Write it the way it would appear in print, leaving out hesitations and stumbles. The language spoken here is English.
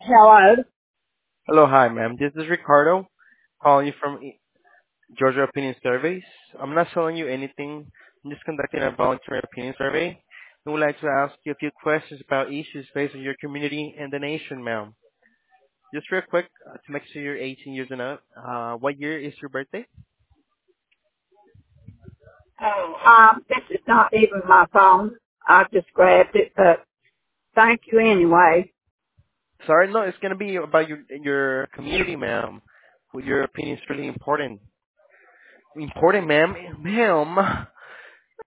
Hello. Hello, hi, ma'am. This is Ricardo calling you from Georgia Opinion Surveys. I'm not selling you anything. I'm just conducting a voluntary opinion survey. I would like to ask you a few questions about issues facing your community and the nation, ma'am. Just real quick, to make sure you're 18 years and up. What year is your birthday? Oh, this is not even my phone. I just grabbed it, but thank you anyway. Sorry, no, it's gonna be about your community, ma'am. Your opinion is really important. Important, ma'am. Ma'am.